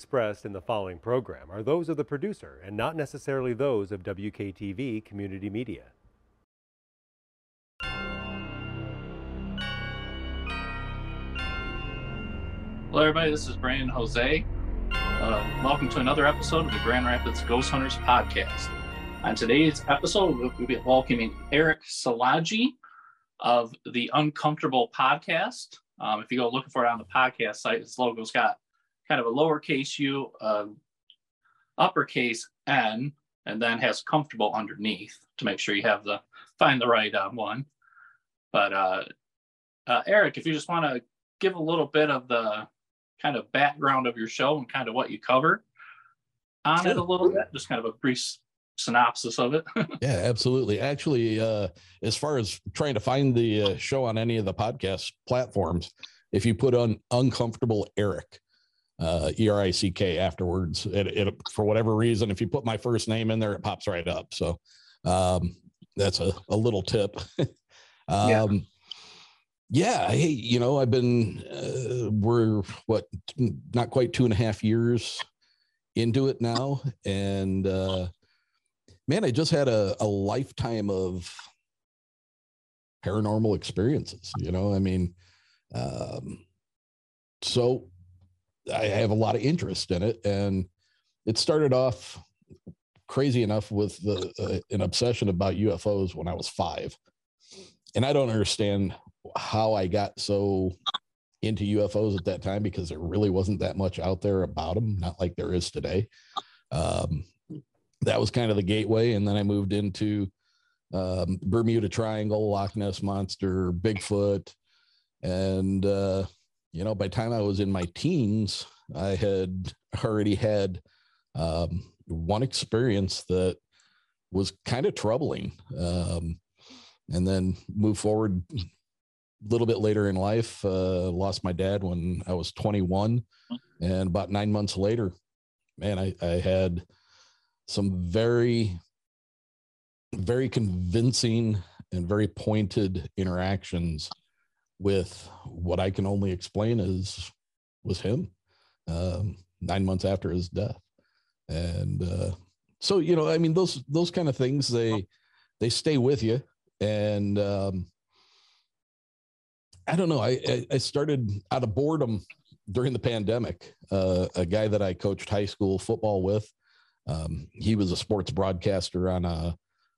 expressed in the following program are those of the producer and not necessarily those of WKTV Community Media. Hello, everybody. This is Brandon Jose. Welcome to another episode of the Grand Rapids Ghost Hunters podcast. On today's episode, we'll be welcoming Eric Szilagyi of the Uncomfortable podcast. If you go looking for it on the podcast site, his logo's got kind of a lowercase u, uppercase N, and then has comfortable underneath to make sure you have find the right one. But Eric, if you just want to give a little bit of the kind of background of your show and kind of what you cover on it a little bit, just kind of a brief synopsis of it. Yeah, absolutely. Actually, as far as trying to find the show on any of the podcast platforms, if you put on Uncomfortable Eric, ERICK afterwards, it for whatever reason, if you put my first name in there, it pops right up. So that's a little tip. Yeah. Hey, I've been, we're not quite 2.5 years into it now. And, man, I just had a lifetime of paranormal experiences, so I have a lot of interest in it. And it started off crazy enough with an obsession about UFOs when I was 5. And I don't understand how I got so into UFOs at that time, because there really wasn't that much out there about them, not like there is today. That was kind of the gateway. And then I moved into Bermuda Triangle, Loch Ness Monster, Bigfoot. And, by the time I was in my teens, I had already had one experience that was kind of troubling. And then moved forward a little bit later in life, lost my dad when I was 21. And about 9 months later, man, I had some very, very convincing and very pointed interactions with what I can only explain was him 9 months after his death. And so, those kind of things, they stay with you. And I don't know, I started out of boredom during the pandemic. A guy that I coached high school football with, he was a sports broadcaster on a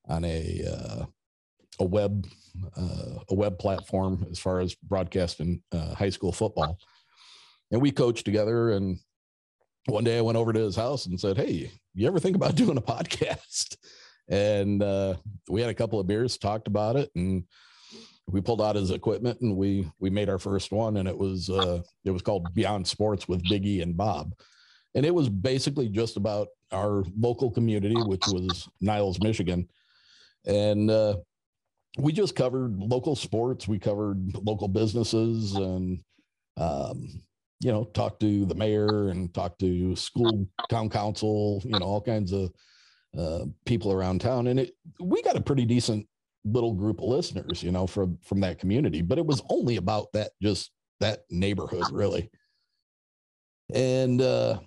web platform as far as broadcasting high school football. And we coached together. And one day I went over to his house and said, "Hey, you ever think about doing a podcast?" And we had a couple of beers, talked about it, and we pulled out his equipment and we made our first one. And it was called Beyond Sports with Biggie and Bob. And it was basically just about our local community, which was Niles, Michigan. And we just covered local sports. We covered local businesses and, talked to the mayor and talked to school town council, all kinds of people around town. And we got a pretty decent little group of listeners, from that community, but it was only about just that neighborhood, really. And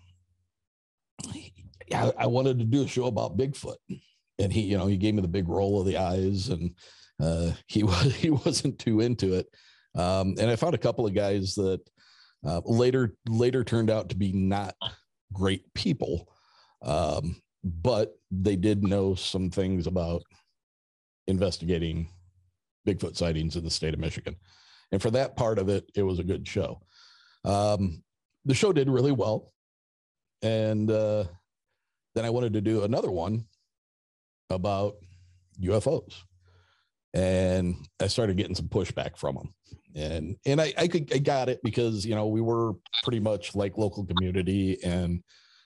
I wanted to do a show about Bigfoot, and he gave me the big roll of the eyes, and he wasn't too into it. And I found a couple of guys that later turned out to be not great people. But they did know some things about investigating Bigfoot sightings in the state of Michigan. And for that part of it, it was a good show. The show did really well. And then I wanted to do another one about UFOs. And I started getting some pushback from them. And I got it because, we were pretty much like local community and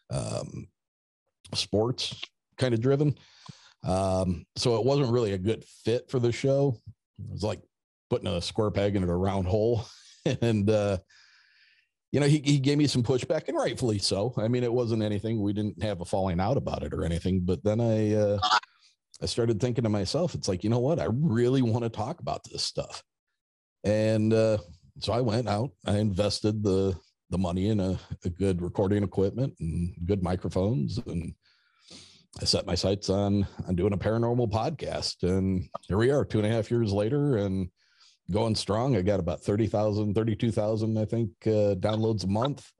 sports kind of driven. So it wasn't really a good fit for the show. It was like putting a square peg into a round hole. And, he gave me some pushback, and rightfully so. I mean, it wasn't anything, we didn't have a falling out about it or anything, but then I started thinking to myself, it's like, you know what? I really want to talk about this stuff. And so I went out, I invested the the money in a good recording equipment and good microphones. And I set my sights on doing a paranormal podcast. And here we are 2.5 years later and going strong. I got about 30,000, 32,000, I think, downloads a month.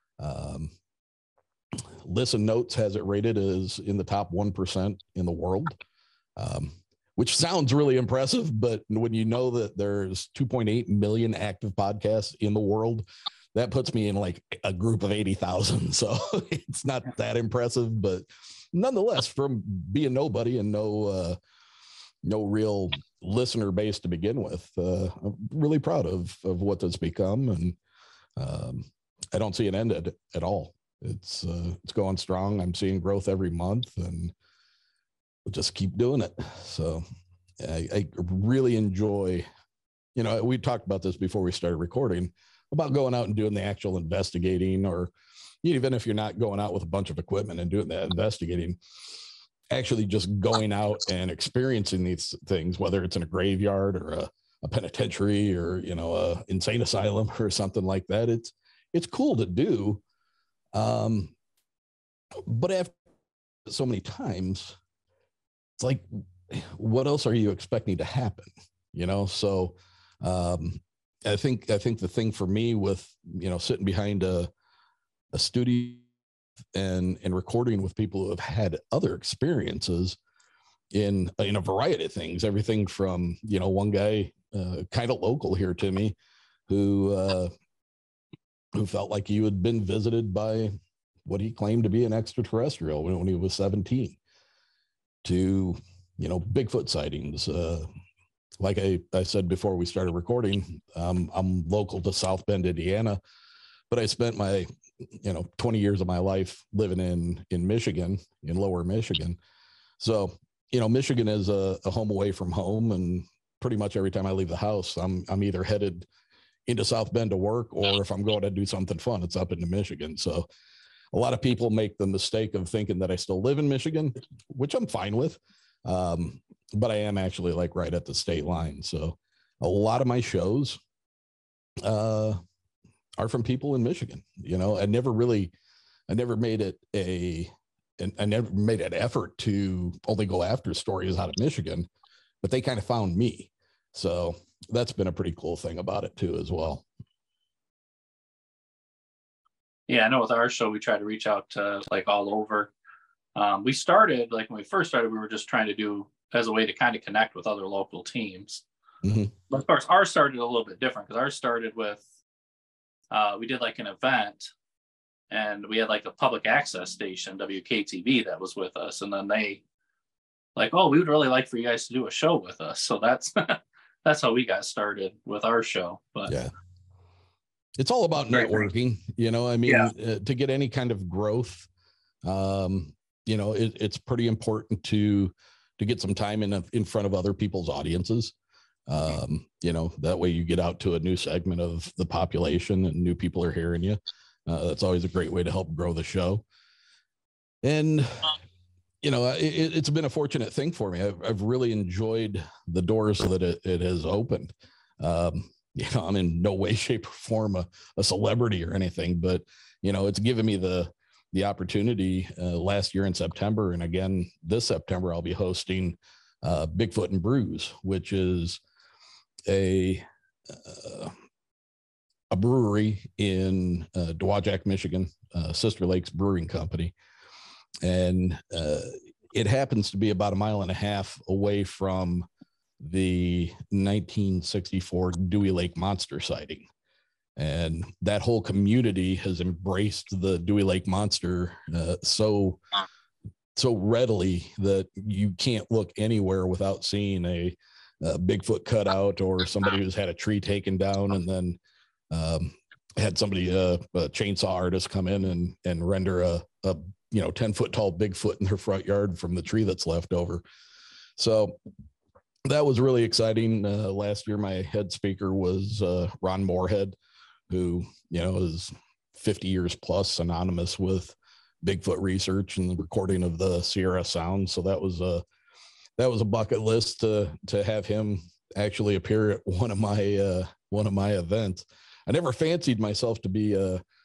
Listen Notes has it rated as in the top 1% in the world, which sounds really impressive. But when you know that there's 2.8 million active podcasts in the world, that puts me in like a group of 80,000. So it's not that impressive, but nonetheless, from being nobody and no real listener base to begin with, I'm really proud of what that's become. And I don't see an end at all. It's going strong. I'm seeing growth every month, and we'll just keep doing it. So I really enjoy, we talked about this before we started recording, about going out and doing the actual investigating, or even if you're not going out with a bunch of equipment and doing that investigating, actually just going out and experiencing these things, whether it's in a graveyard or a penitentiary or, a insane asylum or something like that. It's cool to do. But after so many times, it's like, what else are you expecting to happen? So, I think the thing for me with, sitting behind a studio and recording with people who have had other experiences in a variety of things, everything from, one guy, kind of local here to me, who felt like he had been visited by what he claimed to be an extraterrestrial when he was 17, to, Bigfoot sightings. Like I said before we started recording, I'm local to South Bend, Indiana, but I spent my 20 years of my life living in Michigan, in lower Michigan. So, Michigan is a home away from home. And pretty much every time I leave the house, I'm either headed into South Bend to work, or if I'm going to do something fun, it's up into Michigan. So a lot of people make the mistake of thinking that I still live in Michigan, which I'm fine with. But I am actually like right at the state line. So a lot of my shows, are from people in Michigan. I never made it an effort to only go after stories out of Michigan, but they kind of found me. So that's been a pretty cool thing about it too, as well. Yeah, I know with our show, we try to reach out to like all over. We started, like when we first started, we were just trying to do as a way to kind of connect with other local teams. Mm-hmm. But of course, ours started a little bit different, because ours started with, we did like an event, and we had like a public access station, WKTV, that was with us. And then they like, oh, we would really like for you guys to do a show with us. So that's how we got started with our show. But yeah, it's all about networking. To get any kind of growth, it's pretty important to get some time in front of other people's audiences. That way you get out to a new segment of the population and new people are hearing you. That's always a great way to help grow the show. And, it's been a fortunate thing for me. I've really enjoyed the doors that it has opened. I'm in no way, shape, or form a celebrity or anything, but, it's given me the opportunity last year in September. And again, this September, I'll be hosting Bigfoot and Brews, which is a brewery in Dowagiac, Michigan, Sister Lakes Brewing Company. And it happens to be about 1.5 miles away from the 1964 Dewey Lake monster sighting. And that whole community has embraced the Dewey Lake monster so readily that you can't look anywhere without seeing a Bigfoot cutout, or somebody who's had a tree taken down and then had somebody, a chainsaw artist, come in and render a 10-foot tall Bigfoot in their front yard from the tree that's left over. So that was really exciting. Last year, my head speaker was Ron Moorhead, who, is 50 years plus synonymous with Bigfoot research and the recording of the Sierra Sound. So that was a bucket list to have him actually appear at one of my events. I never fancied myself to be a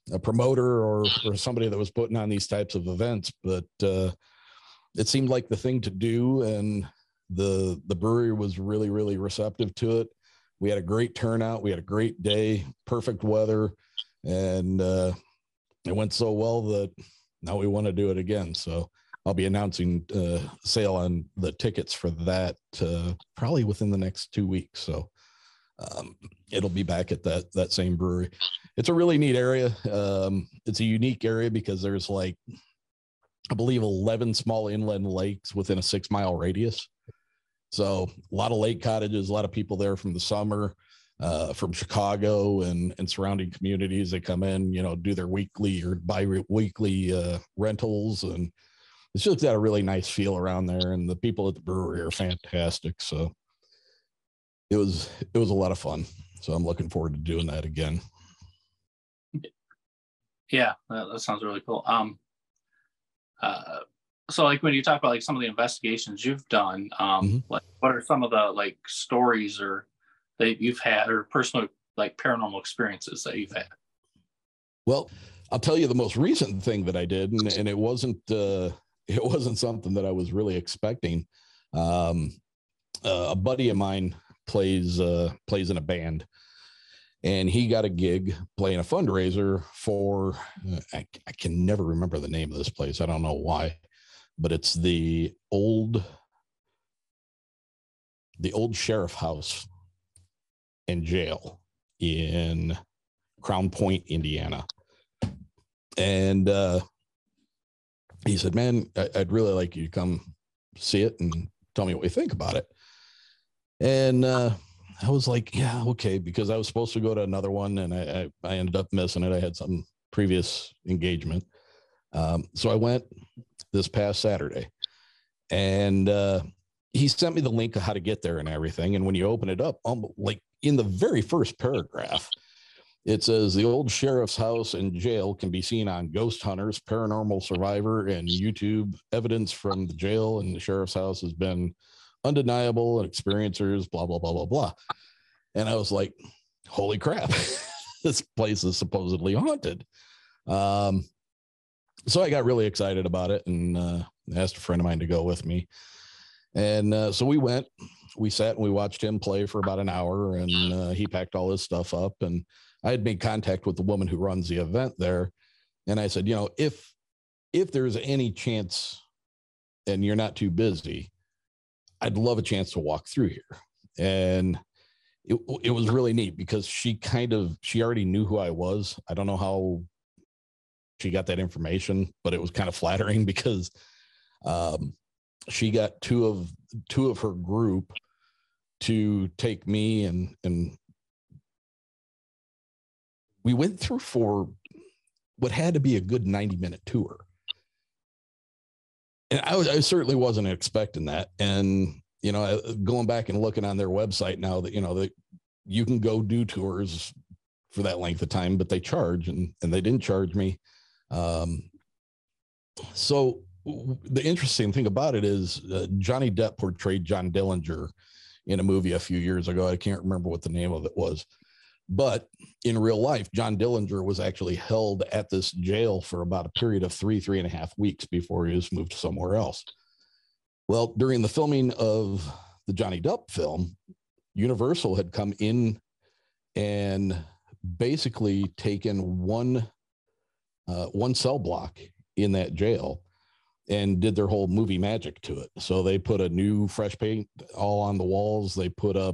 a promoter or somebody that was putting on these types of events, but it seemed like the thing to do, and the brewery was really, really receptive to it. We had a great turnout. We had a great day, perfect weather, and it went so well that now we want to do it again. So I'll be announcing sale on the tickets for that probably within the next 2 weeks. So it'll be back at that same brewery. It's a really neat area. It's a unique area because there's like, I believe 11 small inland lakes within a 6-mile radius. So a lot of lake cottages, a lot of people there from the summer, from Chicago and surrounding communities. They come in, do their weekly or bi-weekly rentals, and it's just got a really nice feel around there. And the people at the brewery are fantastic. So it was a lot of fun. So I'm looking forward to doing that again. Yeah, that sounds really cool. So like when you talk about like some of the investigations you've done, like what are some of the like stories or that you've had or personal like paranormal experiences that you've had? Well, I'll tell you the most recent thing that I did, and it wasn't something that I was really expecting. A buddy of mine plays in a band, and he got a gig playing a fundraiser for I can never remember the name of this place. I don't know why, but it's the old sheriff house and jail in Crown Point, Indiana. And he said, man, I'd really like you to come see it and tell me what you think about it. And I was like, yeah, okay, because I was supposed to go to another one, and I ended up missing it. I had some previous engagement. So I went this past Saturday, and he sent me the link of how to get there and everything. And when you open it up, like in the very first paragraph, it says the old sheriff's house and jail can be seen on Ghost Hunters, Paranormal Survivor, and YouTube. Evidence from the jail and the sheriff's house has been undeniable, and experiencers, blah, blah, blah, blah, blah. And I was like, holy crap, this place is supposedly haunted. So I got really excited about it and asked a friend of mine to go with me. And so we sat and we watched him play for about an hour, and he packed all his stuff up, and I had made contact with the woman who runs the event there. And I said, if there's any chance and you're not too busy, I'd love a chance to walk through here. And it was really neat because she already knew who I was. I don't know how she got that information, but it was kind of flattering because she got two of her group to take me and we went through for what had to be a good 90-minute tour. And I certainly wasn't expecting that. And, going back and looking on their website now that, that you can go do tours for that length of time, but they charge, and they didn't charge me. So the interesting thing about it is Johnny Depp portrayed John Dillinger in a movie a few years ago. I can't remember what the name of it was. But in real life, John Dillinger was actually held at this jail for about a period of 3.5 weeks before he was moved somewhere else. Well, during the filming of the Johnny Depp film, Universal had come in and basically taken one cell block in that jail and did their whole movie magic to it. So they put a new fresh paint all on the walls. They put up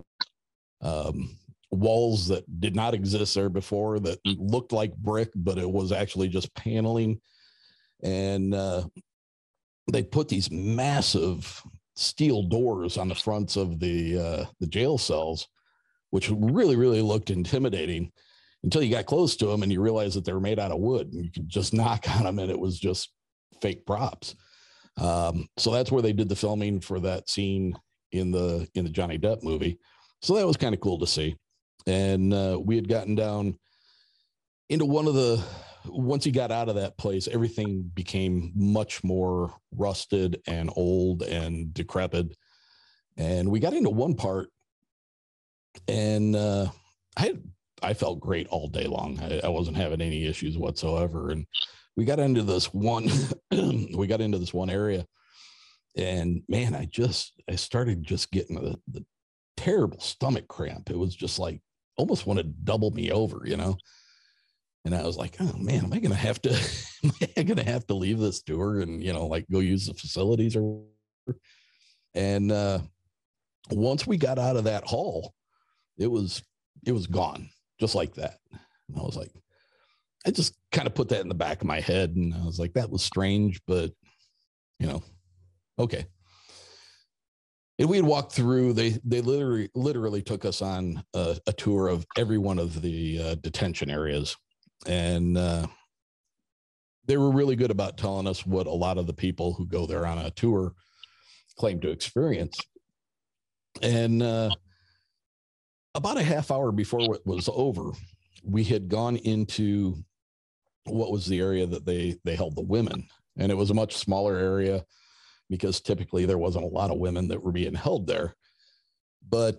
walls that did not exist there before that looked like brick, but it was actually just paneling. And they put these massive steel doors on the fronts of the jail cells, which really, really looked intimidating until you got close to them and you realized that they were made out of wood and you could just knock on them and it was just fake props. So that's where they did the filming for that scene in the Johnny Depp movie. So that was kind of cool to see. And we had gotten down into once he got out of that place, everything became much more rusted and old and decrepit. And we got into one part and I had I felt great all day long. I wasn't having any issues whatsoever. And we got into this one, area, and man, I started just getting the terrible stomach cramp. It was just like almost want to double me over, you know? And I was like, oh man, am I going to have to leave this tour and, you know, like go use the facilities or, and, once we got out of that hall, it was gone just like that. And I was like, I just kind of put that in the back of my head. And I was like, that was strange, but you know, okay. And we had walked through, they literally took us on a tour of every one of the detention areas. And they were really good about telling us what a lot of the people who go there on a tour claim to experience. And about a half hour before it was over, we had gone into what was the area that they held the women. And it was a much smaller area because typically there wasn't a lot of women that were being held there. But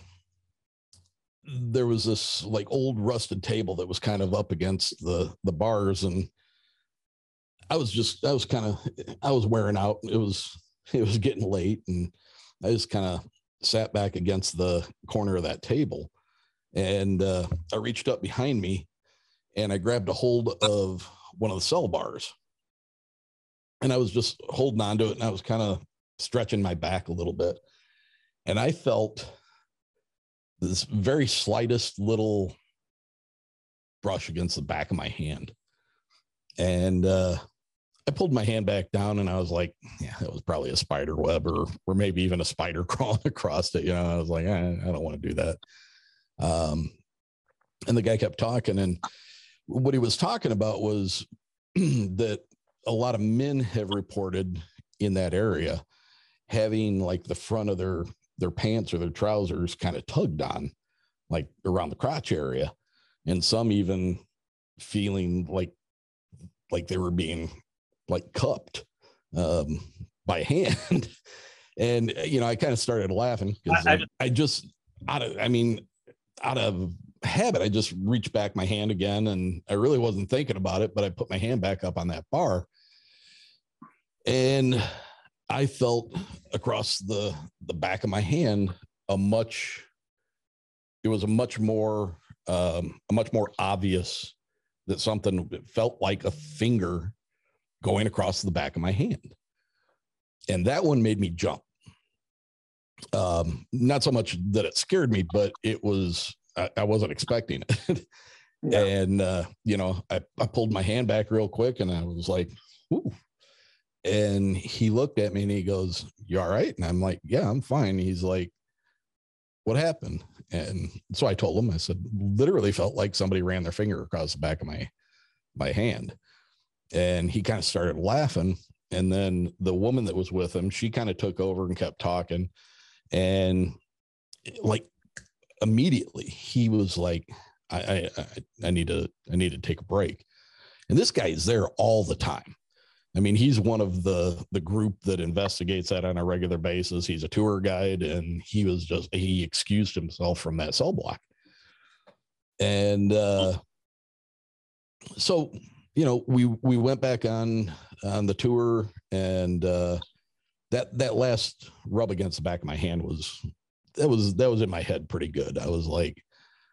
there was this like old rusted table that was kind of up against the bars. And I was wearing out. It was getting late, and I just kind of sat back against the corner of that table, and I reached up behind me and I grabbed a hold of one of the cell bars, and I was just holding on to it, and I was kind of stretching my back a little bit, and I felt this very slightest little brush against the back of my hand. And I pulled my hand back down, and I was like, yeah, that was probably a spider web or maybe even a spider crawling across it. You know, I was like, I don't want to do that. And the guy kept talking, and what he was talking about was that a lot of men have reported in that area having like the front of their pants or their trousers kind of tugged on, like around the crotch area. And some even feeling like they were being like cupped by hand. And, you know, I kind of started laughing because I just, out of habit, I just reached back my hand again, and I really wasn't thinking about it, but I put my hand back up on that bar, and I felt across the back of my hand a much more obvious that something felt like a finger going across the back of my hand. And that one made me jump. Not so much that it scared me, but it was, I wasn't expecting it. Yeah. And, you know, I pulled my hand back real quick, and I was like, ooh. And he looked at me and he goes, "You all right?" And I'm like, "Yeah, I'm fine." He's like, "What happened?" And so I told him, I said, literally felt like somebody ran their finger across the back of my hand. And he kind of started laughing. And then the woman that was with him, she kind of took over and kept talking. And like immediately he was like, I need to take a break. And this guy is there all the time. I mean, he's one of the group that investigates that on a regular basis. He's a tour guide, and he excused himself from that cell block. And so, you know, we went back on the tour, and that last rub against the back of my hand was in my head pretty good. I was like,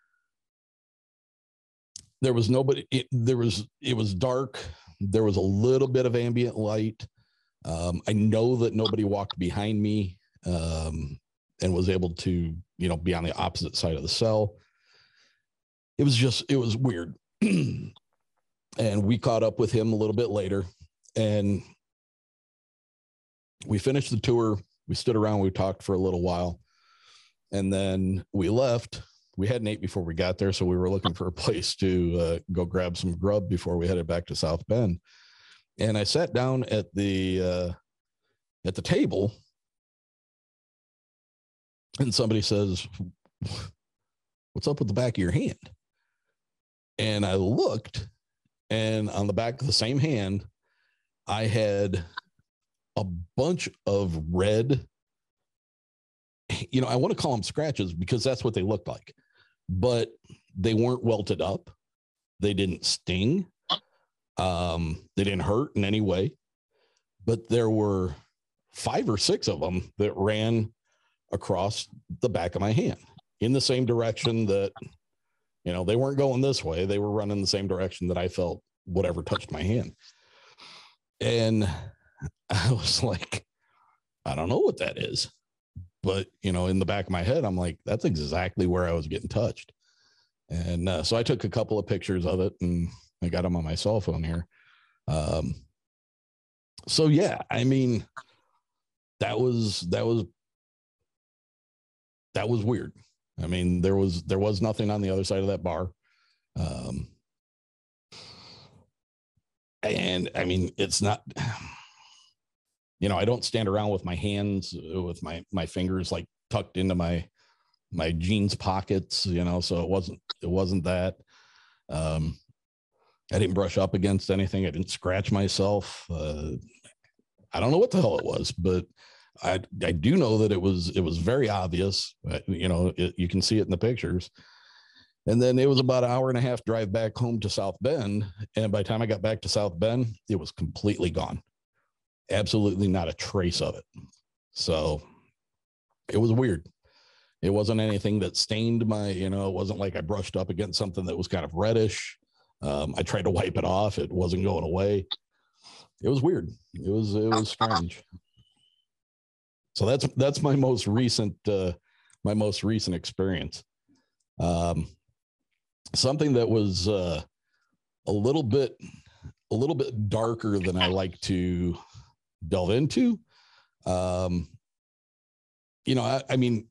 there was nobody. It was dark. There was a little bit of ambient light. I know that nobody walked behind me and was able to, you know, be on the opposite side of the cell. It was weird. And we caught up with him a little bit later, and we finished the tour. We stood around, we talked for a little while, and then we left. We hadn't ate before we got there, so we were looking for a place to go grab some grub before we headed back to South Bend. And I sat down at the table, and somebody says, "What's up with the back of your hand?" And I looked, and on the back of the same hand, I had a bunch of red, you know, I want to call them scratches because that's what they looked like. But they weren't welted up. They didn't sting. They didn't hurt in any way, but there were 5 or 6 of them that ran across the back of my hand in the same direction that, they weren't going this way. They were running the same direction that I felt whatever touched my hand. And I was like, I don't know what that is, but in the back of my head, I'm like, that's exactly where I was getting touched. And so I took a couple of pictures of it and I got them on my cell phone here. So yeah, I mean, that was weird. I mean, there was nothing on the other side of that bar. And I mean, it's not, I don't stand around with my hands, with my fingers like tucked into my jeans pockets, so it wasn't that. I didn't brush up against anything. I didn't scratch myself. I don't know what the hell it was, but I do know that it was very obvious. You can see it in the pictures. And then it was about an hour and a half drive back home to South Bend. And by the time I got back to South Bend, it was completely gone. Absolutely not a trace of it. So it was weird. It wasn't anything that stained my, it wasn't like I brushed up against something that was kind of reddish. I tried to wipe it off. It wasn't going away. It was weird. It was strange. So that's my most recent experience. Something that was a little bit darker than I like to delve into. I mean,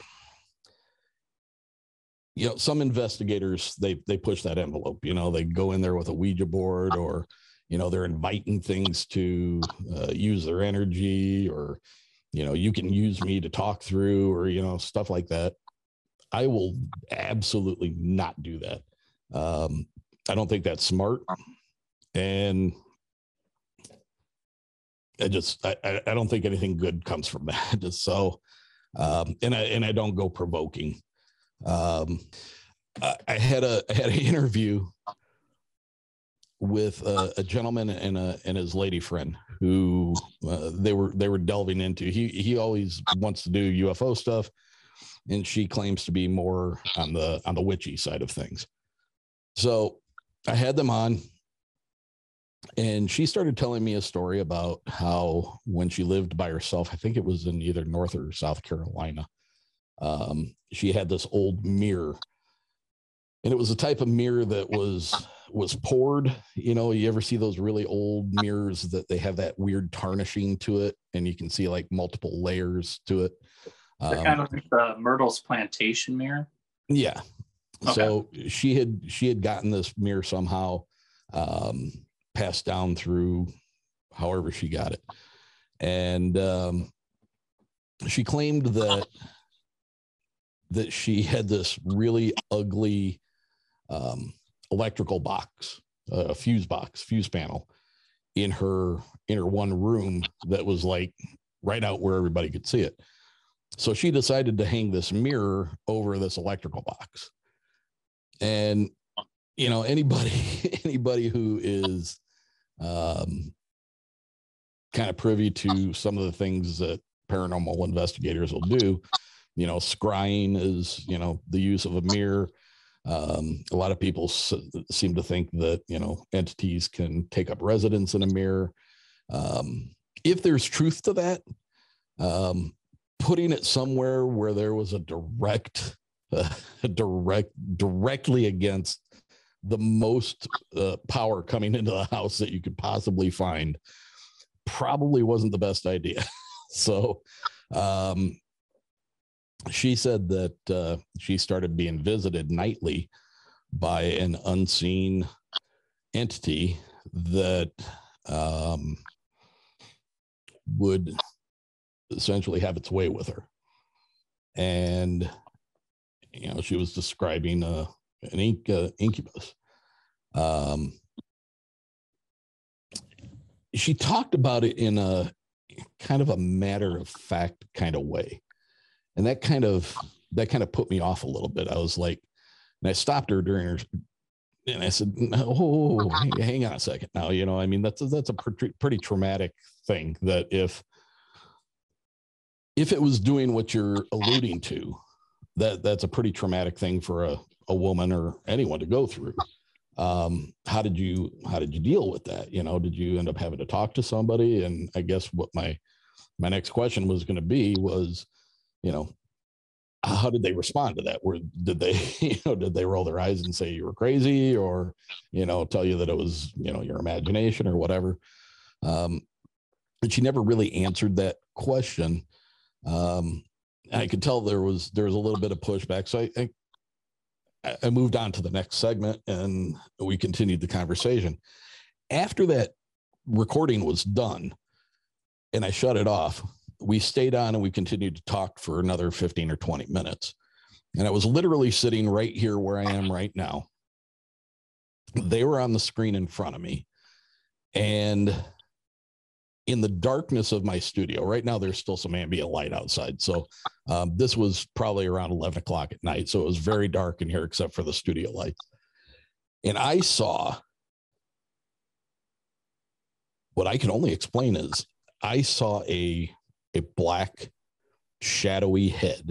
some investigators, they push that envelope, they go in there with a Ouija board, or, they're inviting things to use their energy, or, you can use me to talk through, or, stuff like that. I will absolutely not do that. I don't think that's smart. And I don't think anything good comes from that. So, and I don't go provoking. I had an interview with a gentleman and his lady friend who they were delving into. He always wants to do UFO stuff, and she claims to be more on the witchy side of things. So I had them on, and she started telling me a story about how when she lived by herself, I think it was in either North or South Carolina, she had this old mirror, and it was a type of mirror that was poured. You ever see those really old mirrors that they have that weird tarnishing to it, and you can see like multiple layers to it. They're kind of like the Myrtle's Plantation mirror. Yeah. Okay. So she had gotten this mirror somehow, passed down through however she got it. And she claimed that she had this really ugly electrical box, fuse panel in her one room that was like right out where everybody could see it. So she decided to hang this mirror over this electrical box. And, anybody who is kind of privy to some of the things that paranormal investigators will do, scrying is, the use of a mirror. A lot of people seem to think that, entities can take up residence in a mirror. If there's truth to that, putting it somewhere where there was a directly against the most power coming into the house that you could possibly find probably wasn't the best idea. So she said that she started being visited nightly by an unseen entity that would essentially have its way with her. And, she was describing an incubus. She talked about it in a kind of a matter of fact kind of way. And that kind of put me off a little bit. I was like, And I stopped her during her, and I said, "Oh, hang on a second now." You know, I mean, that's a pretty traumatic thing, that if it was doing what you're alluding to, that's a pretty traumatic thing for a woman or anyone to go through. How did you deal with that? You know, did you end up having to talk to somebody? And I guess what my next question was going to be was, you know, how did they respond to that? Did they roll their eyes and say you were crazy, or, you know, tell you that it was, you know, your imagination or whatever? And she never really answered that question. I could tell there was a little bit of pushback. So I moved on to the next segment, and we continued the conversation. After that recording was done and I shut it off, we stayed on and we continued to talk for another 15 or 20 minutes. And I was literally sitting right here where I am right now. They were on the screen in front of me. And in the darkness of my studio, right now, there's still some ambient light outside. So this was probably around 11 o'clock at night. So it was very dark in here except for the studio lights. And I saw, what I can only explain is, I saw a black shadowy head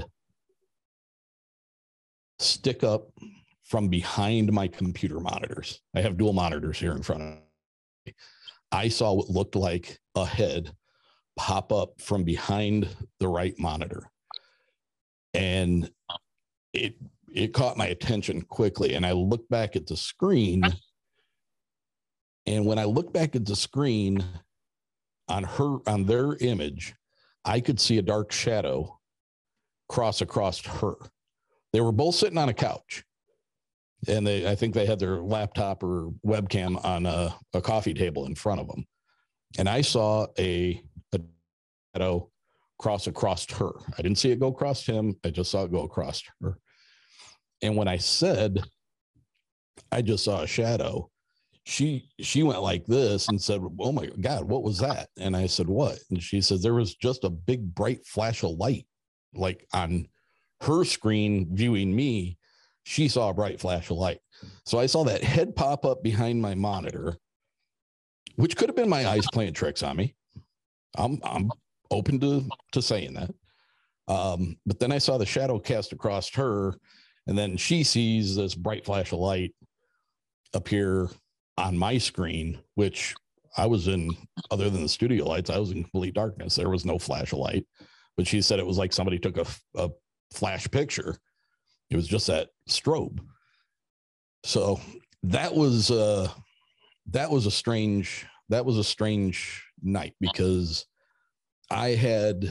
stick up from behind my computer monitors. I have dual monitors here in front of me. I saw what looked like a head pop up from behind the right monitor. And it caught my attention quickly. And I looked back at the screen. And when I looked back at the screen on their image, I could see a dark shadow cross across her. They were both sitting on a couch, and I think they had their laptop or webcam on a coffee table in front of them. And I saw a shadow cross across her. I didn't see it go across him. I just saw it go across her. And when I said, I just saw a shadow, she went like this and said, "Oh my God, what was that?" And I said, "What?" And she said, "There was just a big bright flash of light, like on her screen viewing me. She saw a bright flash of light." So I saw that head pop up behind my monitor, which could have been my eyes playing tricks on me. I'm open to saying that. But then I saw the shadow cast across her, and then she sees this bright flash of light appear on my screen, which I was in, other than the studio lights, I was in complete darkness. There was no flash of light, but she said it was like somebody took a flash picture. It was just that strobe. So that was a strange night, because I had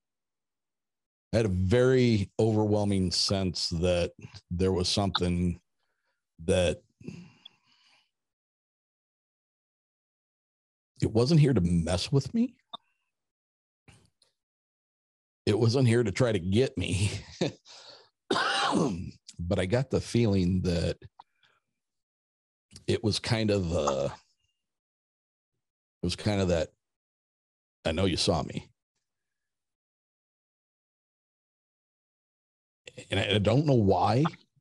a very overwhelming sense that there was something that it wasn't here to mess with me. It wasn't here to try to get me. But I got the feeling that it was kind of that, "I know you saw me." And I don't know why.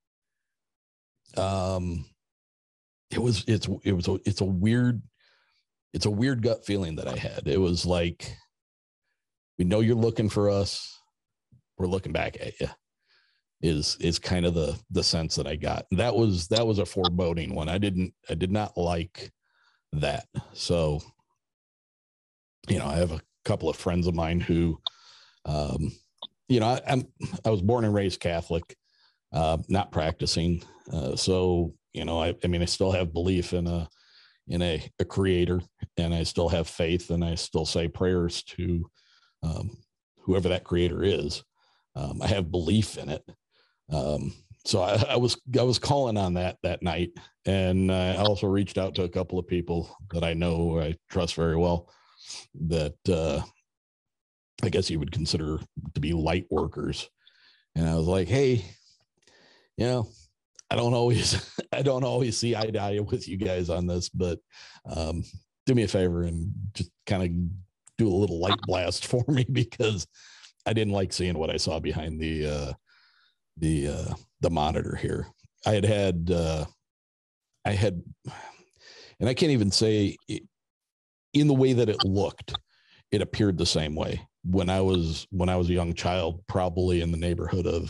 It's a weird gut feeling that I had. It was like, "We know you're looking for us. We're looking back at you," is kind of the sense that I got. That was a foreboding one. I did not like that. So, you know, I have a couple of friends of mine who, you know, I was born and raised Catholic, not practicing. So, you know, I mean, I still have belief in a creator, and I still have faith, and I still say prayers to whoever that creator is. I have belief in it. So I was calling on that night. And I also reached out to a couple of people that I know, I trust very well, that I guess you would consider to be light workers. And I was like, "Hey, you know, I don't always see eye to eye with you guys on this, but do me a favor and just kind of do a little light blast for me, because I didn't like seeing what I saw behind the monitor here." I had, and I can't even say it, in the way that it looked, it appeared the same way when I was a young child, probably in the neighborhood of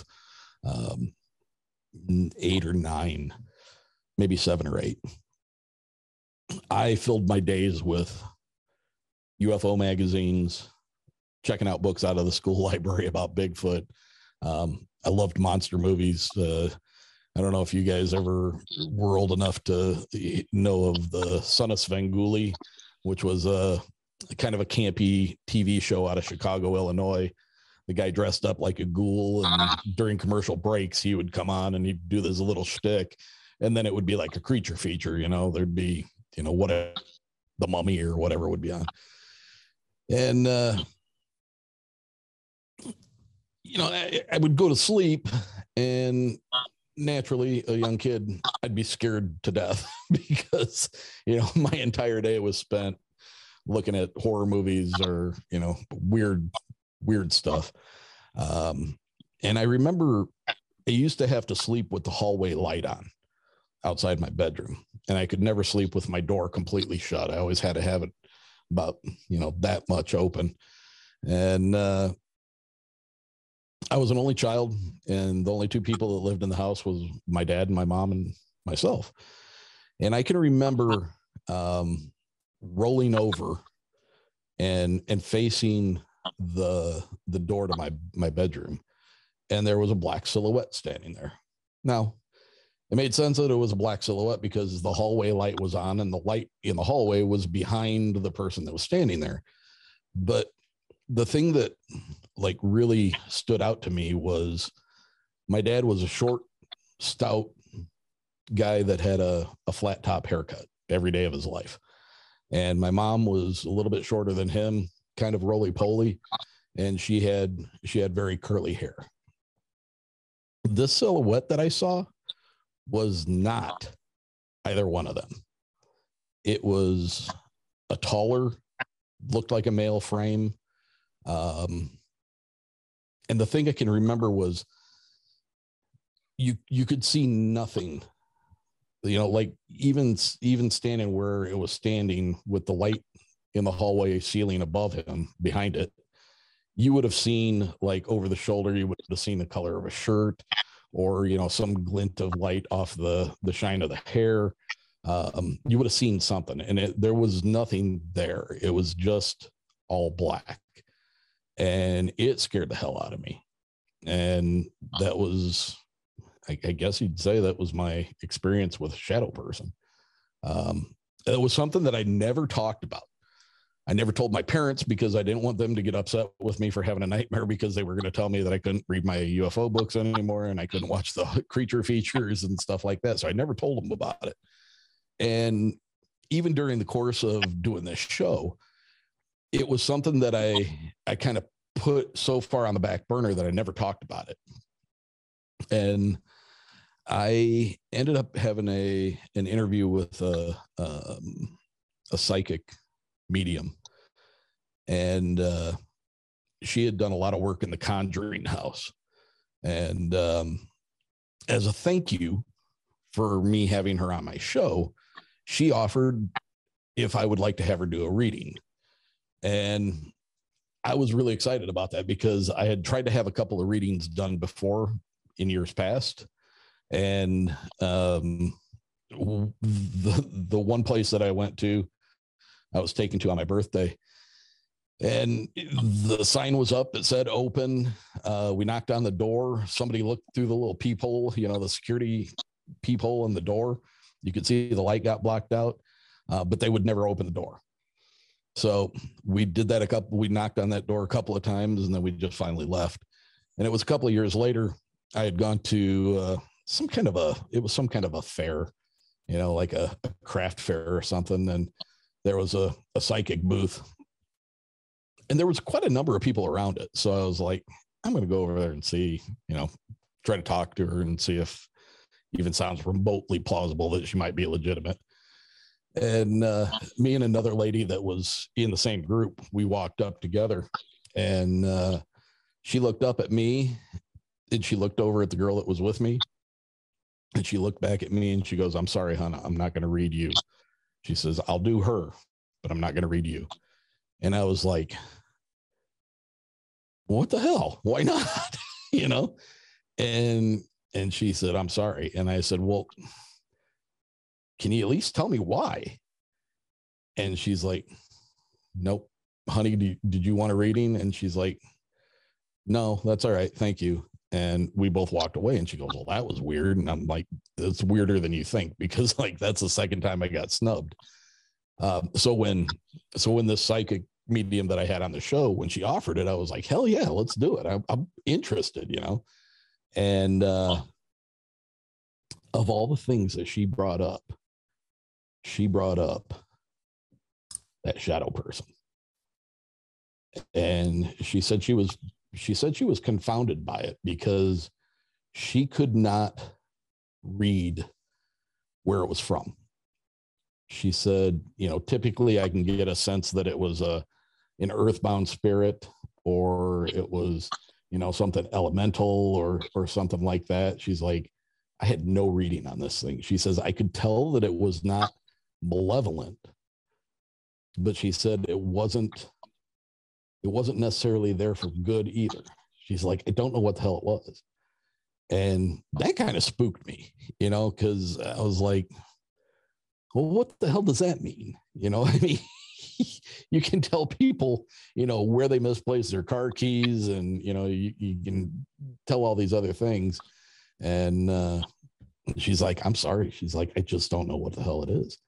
8 or 9, maybe 7 or 8. I filled my days with UFO magazines, checking out books out of the school library about Bigfoot. I loved monster movies. I don't know if you guys ever were old enough to know of the Son of Svengoolie, which was a kind of a campy TV show out of Chicago, Illinois. The guy dressed up like a ghoul, and during commercial breaks, he would come on and he'd do this little shtick, and then it would be like a creature feature. There'd be, whatever, the Mummy or whatever would be on. And, I would go to sleep, and naturally, a young kid, I'd be scared to death because, my entire day was spent looking at horror movies or, weird stuff. And I remember I used to have to sleep with the hallway light on outside my bedroom, and I could never sleep with my door completely shut. I always had to have it about, that much open. And, I was an only child, and the only 2 people that lived in the house was my dad and my mom and myself. And I can remember rolling over and facing the door to my bedroom, and there was a black silhouette standing there. Now, it made sense that it was a black silhouette because the hallway light was on, and the light in the hallway was behind the person that was standing there. But the thing that really stood out to me was my dad was a short, stout guy that had a flat top haircut every day of his life. And my mom was a little bit shorter than him, kind of roly-poly, and she had very curly hair. This silhouette that I saw was not either one of them. It was a taller, looked like a male frame. And the thing I can remember was you could see nothing, even standing where it was standing with the light in the hallway ceiling above him, behind it, you would have seen over the shoulder, you would have seen the color of a shirt, or, some glint of light off the shine of the hair. You would have seen something, and there was nothing there. It was just all black. And it scared the hell out of me. And that was, I guess you'd say that was my experience with a shadow person. It was something that I never talked about. I never told my parents because I didn't want them to get upset with me for having a nightmare, because they were going to tell me that I couldn't read my UFO books anymore and I couldn't watch the creature features and stuff like that. So I never told them about it. And even during the course of doing this show, it was something that I kind of put so far on the back burner that I never talked about it. And I ended up having an interview with a psychic medium, and she had done a lot of work in the Conjuring house. And as a thank you for me having her on my show, she offered if I would like to have her do a reading. And I was really excited about that because I had tried to have a couple of readings done before in years past. And the one place that I went to, I was taken to on my birthday, and the sign was up. It said open. We knocked on the door. Somebody looked through the little peephole, the security peephole in the door. You could see the light got blocked out, but they would never open the door. So we did that we knocked on that door a couple of times, and then we just finally left. And it was a couple of years later, I had gone to some kind of a fair, like a craft fair or something. And there was a psychic booth, and there was quite a number of people around it. So I was like, I'm going to go over there and see, try to talk to her and see if it even sounds remotely plausible that she might be legitimate. And me and another lady that was in the same group, we walked up together, and she looked up at me, and she looked over at the girl that was with me. And she looked back at me and she goes, "I'm sorry, Hannah, I'm not going to read you." She says, "I'll do her, but I'm not going to read you." And I was like, what the hell? Why not? you know? And she said, "I'm sorry." And I said, "Well, can you at least tell me why?" And she's like, "Nope. Honey, did you want a reading?" And she's like, "No, that's all right. Thank you." And we both walked away, and she goes, "Well, that was weird." And I'm like, "It's weirder than you think," because like, that's the second time I got snubbed. So when this psychic medium that I had on the show, when she offered it, I was like, "Hell yeah, let's do it. I'm interested," And of all the things that she brought up that shadow person. And she said she was confounded by it because she could not read where it was from. She said, typically I can get a sense that it was an earthbound spirit, or it was, something elemental or something like that. She's like, I had no reading on this thing. She says, I could tell that it was not malevolent, but she said it wasn't necessarily there for good either. She's like, I don't know what the hell it was. And that kind of spooked me, because I was like, well, what the hell does that mean? I mean, you can tell people, where they misplaced their car keys, and, you can tell all these other things. And she's like, I'm sorry. She's like, I just don't know what the hell it is.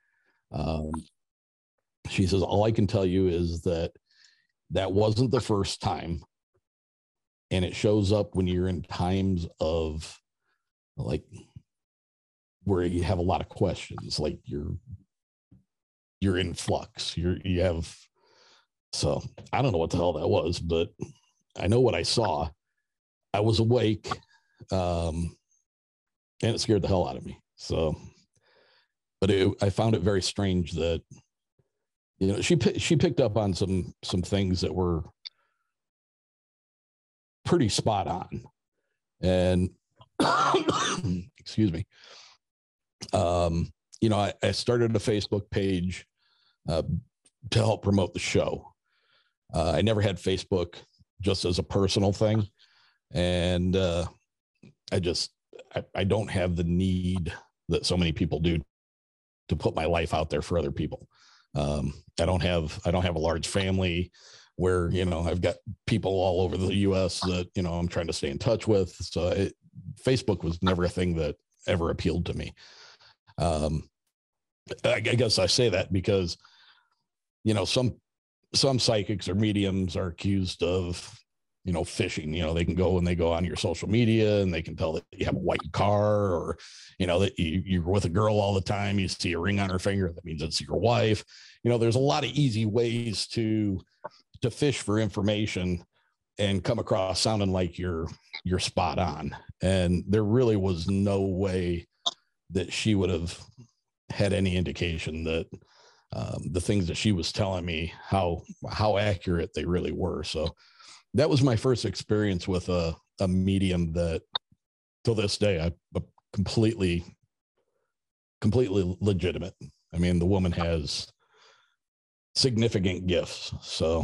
She says, all I can tell you is that wasn't the first time. And it shows up when you're in times of like where you have a lot of questions, like you're in flux. So I don't know what the hell that was, but I know what I saw. I was awake, and it scared the hell out of me. So, but I found it very strange that, she picked up on some things that were pretty spot on. And excuse me. I started a Facebook page to help promote the show. I never had Facebook just as a personal thing. And I don't have the need that so many people do to put my life out there for other people. I don't have a large family where, I've got people all over the US that, I'm trying to stay in touch with. So Facebook was never a thing that ever appealed to me. I guess I say that because, some psychics or mediums are accused of, phishing. They can go on your social media and they can tell that you have a white car, or, that you're with a girl all the time. You see a ring on her finger. That means it's your wife. There's a lot of easy ways to fish for information and come across sounding like you're spot on. And there really was no way that she would have had any indication that the things that she was telling me, how accurate they really were. So that was my first experience with a medium that till this day, I completely legitimate. I mean, the woman has significant gifts. So,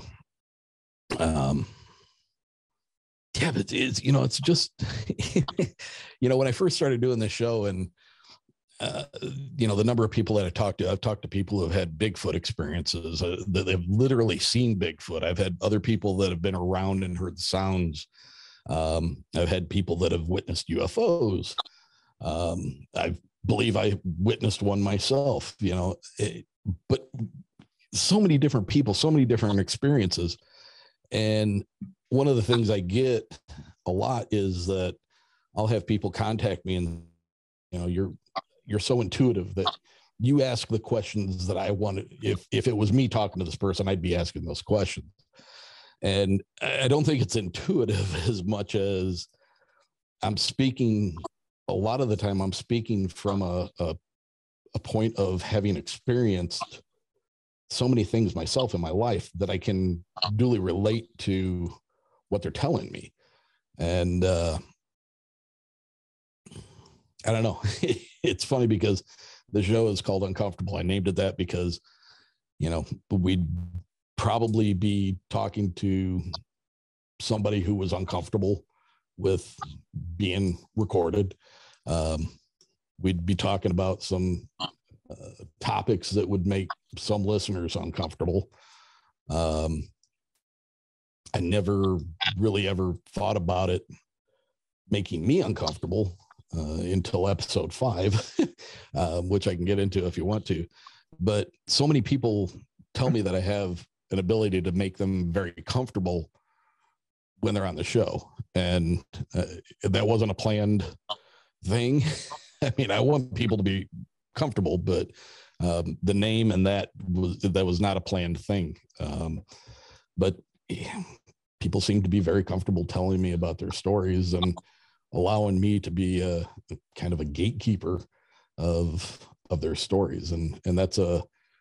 yeah, but it's just, when I first started doing this show, and, the number of people that I've talked to people who have had Bigfoot experiences, that they've literally seen Bigfoot. I've had other people that have been around and heard the sounds. I've had people that have witnessed UFOs. I believe I witnessed one myself, but so many different people, so many different experiences. And one of the things I get a lot is that I'll have people contact me and, you're so intuitive that you ask the questions that I wanted. If it was me talking to this person, I'd be asking those questions. And I don't think it's intuitive as much as I'm speaking. A lot of the time I'm speaking from a point of having experienced so many things myself in my life that I can duly relate to what they're telling me. And I don't know. It's funny because the show is called Uncomfortable. I named it that because, we'd probably be talking to somebody who was uncomfortable with being recorded. We'd be talking about some topics that would make some listeners uncomfortable. I never really ever thought about it making me uncomfortable until episode 5, which I can get into if you want to. But so many people tell me that I have an ability to make them very comfortable when they're on the show. And that wasn't a planned thing. I mean, I want people to be comfortable, but the name and that was not a planned thing. But people seem to be very comfortable telling me about their stories and allowing me to be a kind of a gatekeeper of their stories. And that's I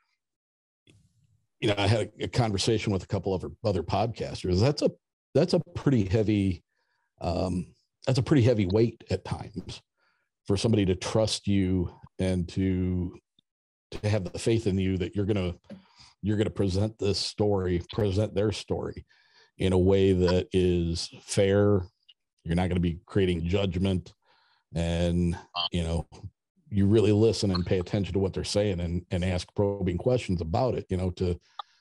had a conversation with a couple of other podcasters. That's a pretty heavy, that's a pretty heavy weight at times for somebody to trust you and to have the faith in you that you're going to present their story in a way that is fair. You're not going to be creating judgment, and, you really listen and pay attention to what they're saying and ask probing questions about it, to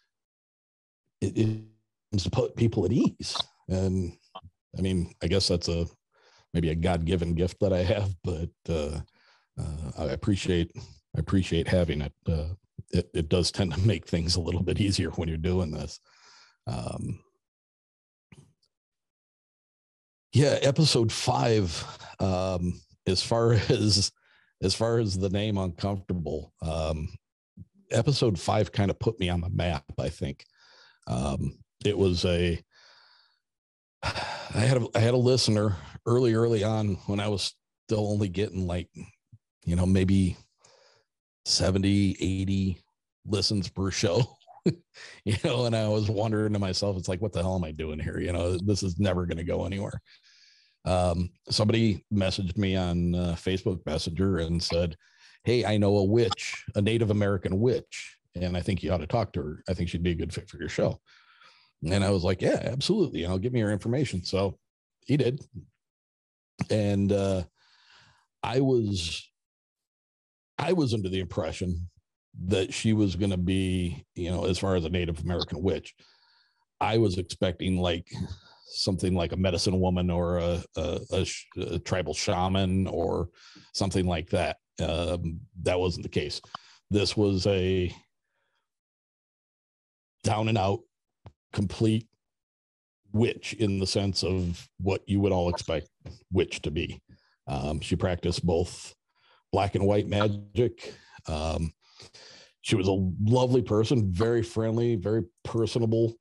put people at ease. And I mean, I guess that's maybe a God-given gift that I have, but I appreciate having it. It does tend to make things a little bit easier when you're doing this. Episode 5, as far as the name Uncomfortable, episode 5 kind of put me on the map, I think. It was I had a listener early on when I was still only getting maybe 70, 80 listens per show, and I was wondering to myself, it's like, what the hell am I doing here? This is never going to go anywhere. Somebody messaged me on Facebook Messenger and said, hey, I know a witch, a Native American witch, and I think you ought to talk to her. I think she'd be a good fit for your show. And I was like, yeah, absolutely. Give me her information. So he did. And I was under the impression that she was going to be, as far as a Native American witch, I was expecting something like a medicine woman or a tribal shaman or something like that. That wasn't the case. This was a down and out, complete witch in the sense of what you would all expect witch to be. She practiced both black and white magic. She was a lovely person, very friendly, very personable.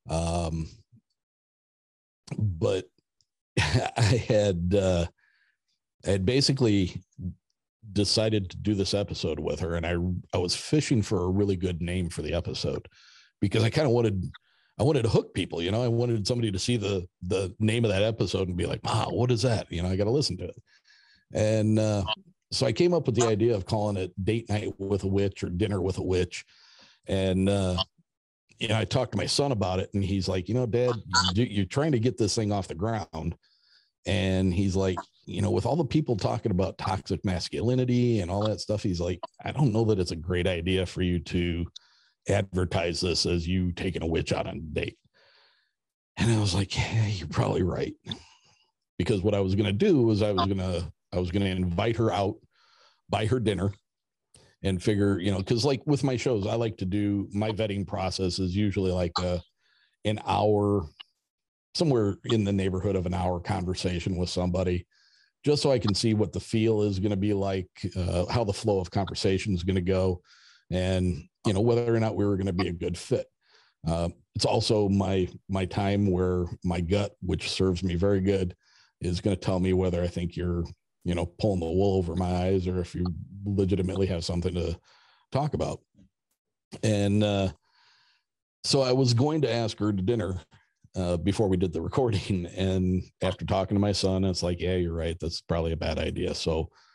But I had basically decided to do this episode with her, and I was fishing for a really good name for the episode because I kind of wanted to hook people. I wanted somebody to see the name of that episode and be like, wow, what is that? I got to listen to it. And so I came up with the idea of calling it Date Night with a Witch or Dinner with a Witch. And I talked to my son about it, and he's like, Dad, you're trying to get this thing off the ground. And he's like, with all the people talking about toxic masculinity and all that stuff, he's like, I don't know that it's a great idea for you to advertise this as you taking a witch out on a date. And I was like, yeah, you're probably right. Because what I was going to do was I was going to invite her out, buy her dinner, and figure, because with my shows, I like to do my vetting process is usually an hour, somewhere in the neighborhood of an hour conversation with somebody, just so I can see what the feel is going to be like, how the flow of conversation is going to go, and whether or not we were going to be a good fit. It's also my time where my gut, which serves me very good, is going to tell me whether I think you're pulling the wool over my eyes or if you legitimately have something to talk about. And so I was going to ask her to dinner before we did the recording. And after talking to my son, it's like, yeah, you're right. That's probably a bad idea. So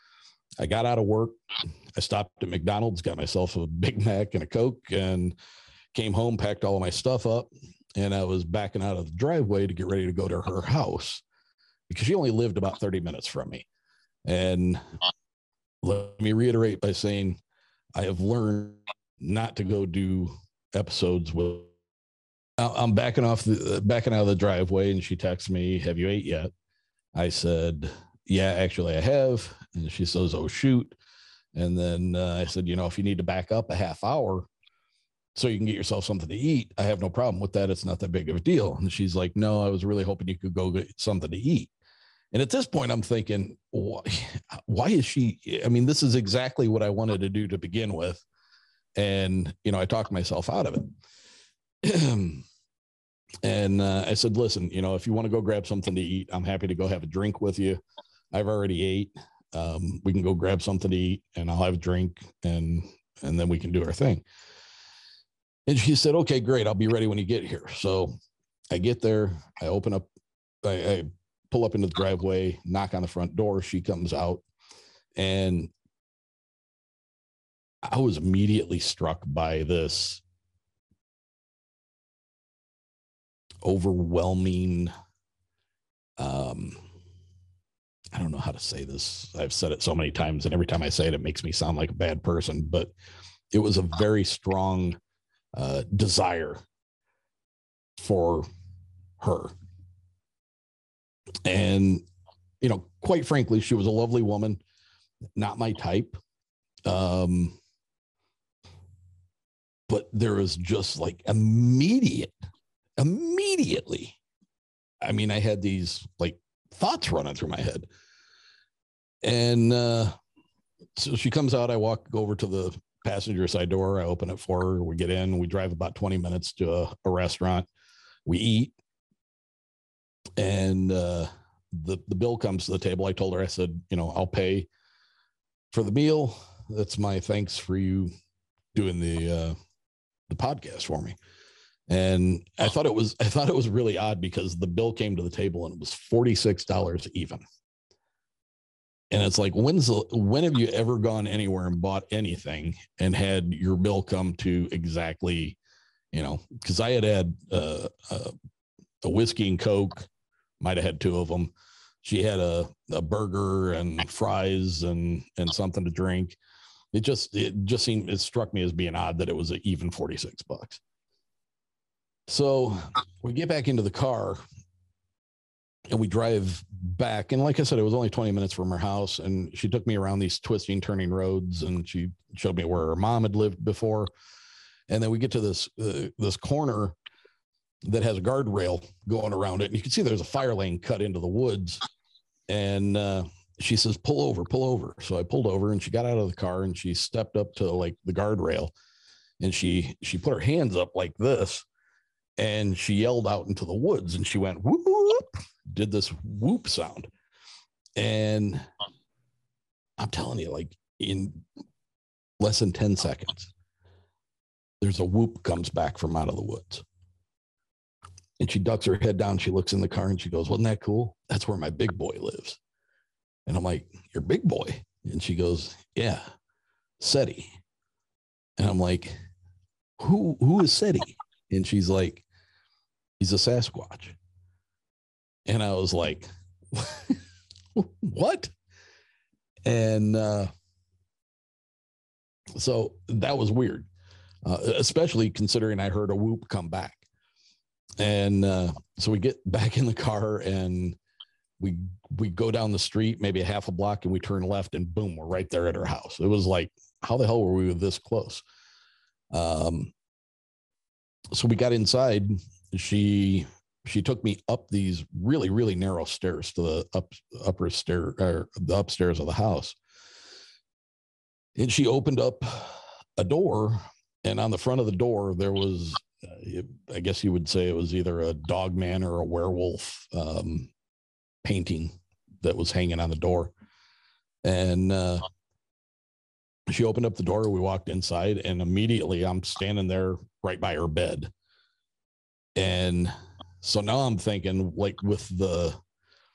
I got out of work. I stopped at McDonald's, got myself a Big Mac and a Coke, and came home, packed all of my stuff up, and I was backing out of the driveway to get ready to go to her house because she only lived about 30 minutes from me. And let me reiterate by saying I have learned not to go do episodes with. I'm backing out of the driveway, and she texts me, "Have you ate yet?" I said, "Yeah, actually I have." And she says, "Oh, shoot." And then I said, if you need to back up a half hour so you can get yourself something to eat, I have no problem with that. It's not that big of a deal. And she's like, "No, I was really hoping you could go get something to eat." And at this point, I'm thinking, why is she? I mean, this is exactly what I wanted to do to begin with. And, I talked myself out of it. And I said, "Listen, if you want to go grab something to eat, I'm happy to go have a drink with you. I've already ate. We can go grab something to eat, and I'll have a drink, and then we can do our thing." And she said, "Okay, great. I'll be ready when you get here." So I get there. I open up. I pull up into the driveway, knock on the front door. She comes out, and I was immediately struck by this overwhelming, I don't know how to say this. I've said it so many times, and every time I say it, it makes me sound like a bad person, but it was a very strong desire for her. And, quite frankly, she was a lovely woman, not my type. But there was just like immediately, I mean, I had these like thoughts running through my head. And so she comes out, I go over to the passenger side door. I open it for her. We get in, we drive about 20 minutes to a restaurant. We eat. And the bill comes to the table. I told her, I said, I'll pay for the meal. That's my thanks for you doing the podcast for me. And I thought it was really odd because the bill came to the table and it was $46 even. And it's like, when have you ever gone anywhere and bought anything and had your bill come to exactly, because I had a whiskey and Coke, might have had two of them. She had a burger and fries and something to drink. It struck me as being odd that it was even $46. So we get back into the car and we drive back. And like I said, it was only 20 minutes from her house. And she took me around these twisting, turning roads, and she showed me where her mom had lived before. And then we get to this corner that has a guardrail going around it. And you can see there's a fire lane cut into the woods. And she says, pull over. So I pulled over, and she got out of the car and she stepped up to like the guardrail, and she put her hands up like this, and she yelled out into the woods, and she went, whoop, whoop, did this whoop sound. And I'm telling you, like in less than 10 seconds, there's a whoop comes back from out of the woods. And she ducks her head down. She looks in the car and she goes, "Wasn't that cool? That's where my big boy lives." And I'm like, "Your big boy?" And she goes, "Yeah, Seti." And I'm like, who is Seti? And she's like, "He's a Sasquatch." And I was like, what? And so that was weird, especially considering I heard a whoop come back. And so we get back in the car and we go down the street, maybe a half a block, and we turn left, and boom, we're right there at her house. It was like, how the hell were we this close? So we got inside. She took me up these really, really narrow stairs to the the upstairs of the house. And she opened up a door, and on the front of the door, there was, I guess you would say it was either a dog man or a werewolf painting that was hanging on the door. And she opened up the door. We walked inside, and immediately I'm standing there right by her bed. And so now I'm thinking, like, with the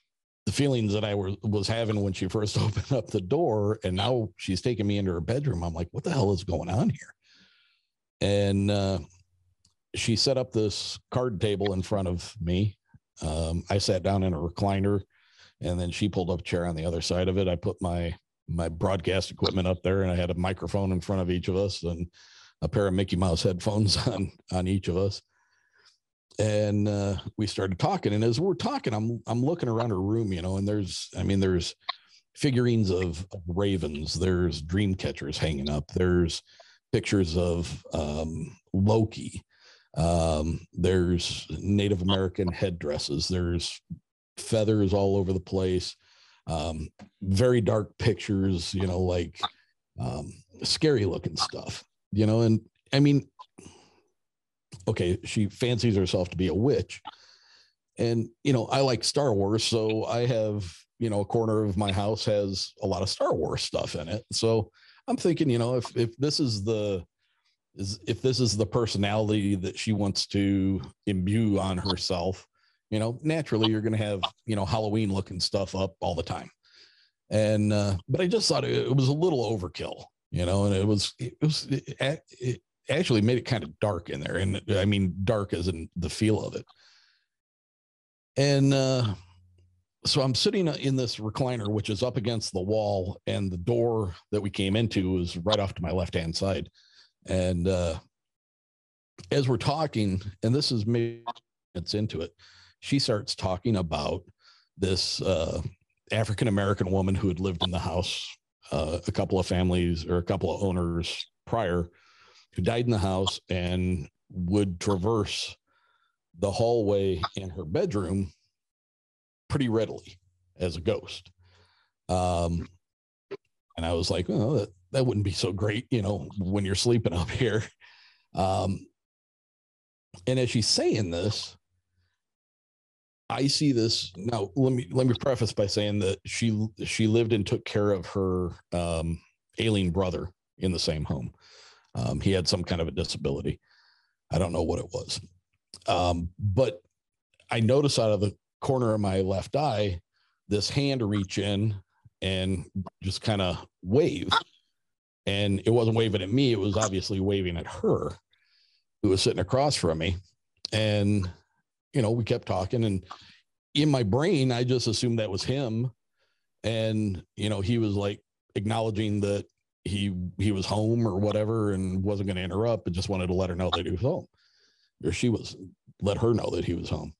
the feelings that I was having when she first opened up the door, and now she's taking me into her bedroom. I'm like, what the hell is going on here? And she set up this card table in front of me. I sat down in a recliner, and then she pulled up a chair on the other side of it. I put my broadcast equipment up there, and I had a microphone in front of each of us and a pair of Mickey Mouse headphones on each of us. And we started talking. And as we're talking, I'm looking around her room, you know, and there's figurines of ravens. There's dream catchers hanging up. There's pictures of Loki. There's Native American headdresses. There's feathers all over the place. Very dark pictures, you know, like scary looking stuff, you know. And I mean, okay, she fancies herself to be a witch, and you know, I like Star Wars, so I have, you know, a corner of my house has a lot of Star Wars stuff in it. So I'm thinking, you know, if this is the personality that she wants to imbue on herself, you know, naturally you're going to have, you know, Halloween looking stuff up all the time. And but I just thought it was a little overkill, you know, and it actually made it kind of dark in there. And I mean, dark as in the feel of it. And so I'm sitting in this recliner, which is up against the wall, and the door that we came into was right off to my left-hand side. And as we're talking, and this is maybe it's into it, she starts talking about this African-American woman who had lived in the house, a couple of families or a couple of owners prior, who died in the house and would traverse the hallway in her bedroom pretty readily as a ghost. And I was like, well, that wouldn't be so great, you know, when you're sleeping up here. And as she's saying this, I see this. Now, let me preface by saying that she lived and took care of her ailing brother in the same home. He had some kind of a disability. I don't know what it was. But I noticed out of the corner of my left eye, this hand reach in and just kind of wave. And it wasn't waving at me. It was obviously waving at her, who was sitting across from me. And, you know, we kept talking, and in my brain, I just assumed that was him. And, you know, he was like acknowledging that he was home or whatever, and wasn't going to interrupt, but just wanted to let her know that he was home, or let her know that he was home.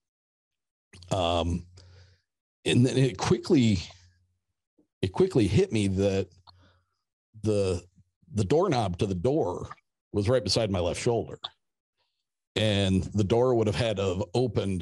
And then it quickly hit me that the doorknob to the door was right beside my left shoulder, and the door would have had to have opened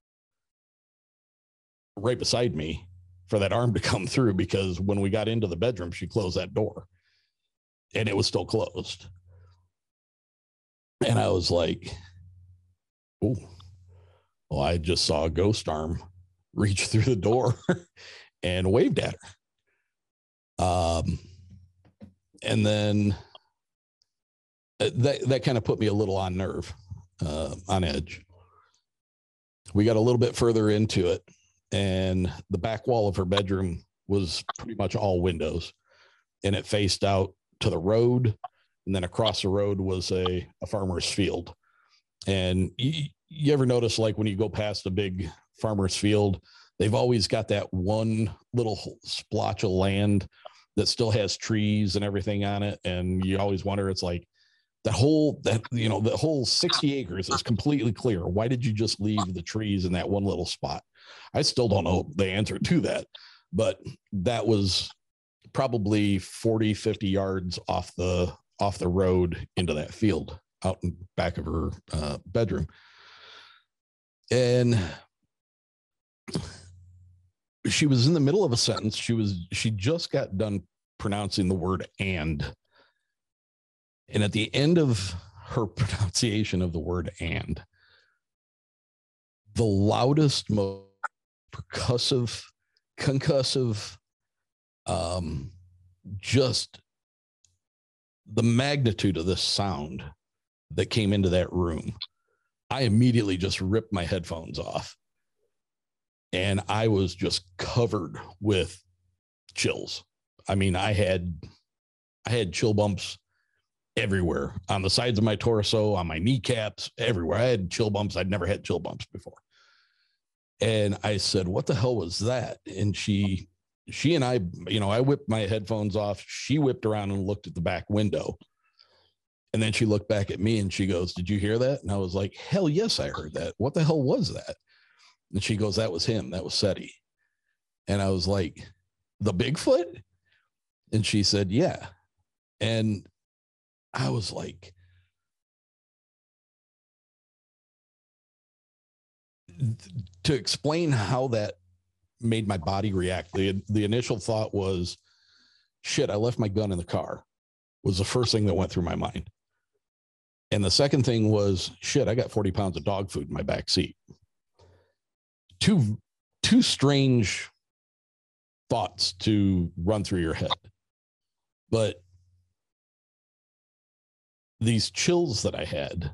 right beside me for that arm to come through, because when we got into the bedroom, she closed that door and it was still closed. And I was like, oh, well, I just saw a ghost arm reach through the door and waved at her. And then that kind of put me a little on edge. We got a little bit further into it, and the back wall of her bedroom was pretty much all windows, and it faced out to the road. And then across the road was a farmer's field. And you ever notice, like when you go past a big farmer's field, they've always got that one little splotch of land that still has trees and everything on it. And you always wonder, it's like the whole 60 acres is completely clear. Why did you just leave the trees in that one little spot? I still don't know the answer to that, but that was probably 40, 50 yards off the road into that field out in back of her bedroom. And she was in the middle of a sentence. She just got done pronouncing the word and at the end of her pronunciation of the word and, the loudest, most percussive, concussive, just the magnitude of this sound that came into that room, I immediately just ripped my headphones off. and I was just covered with chills. I mean, I had chill bumps everywhere, on the sides of my torso, on my kneecaps, everywhere. I had chill bumps. I'd never had chill bumps before. And I said, what the hell was that? And she and I, I whipped my headphones off. She whipped around and looked at the back window. And then she looked back at me and she goes, did you hear that? And I was like, hell yes, I heard that. What the hell was that? And she goes, that was him. That was Seti. And I was like, the Bigfoot? And she said, yeah. And I was like, to explain how that made my body react, the initial thought was, shit, I left my gun in the car, was the first thing that went through my mind. And the second thing was, shit, I got 40 pounds of dog food in my back seat. Two strange thoughts to run through your head. But these chills that I had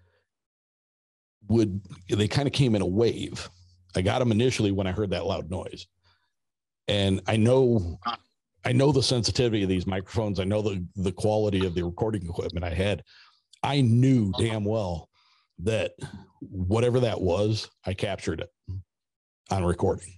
they kind of came in a wave. I got them initially when I heard that loud noise. And I know the sensitivity of these microphones. I know the quality of the recording equipment I had. I knew damn well that whatever that was, I captured it on recording.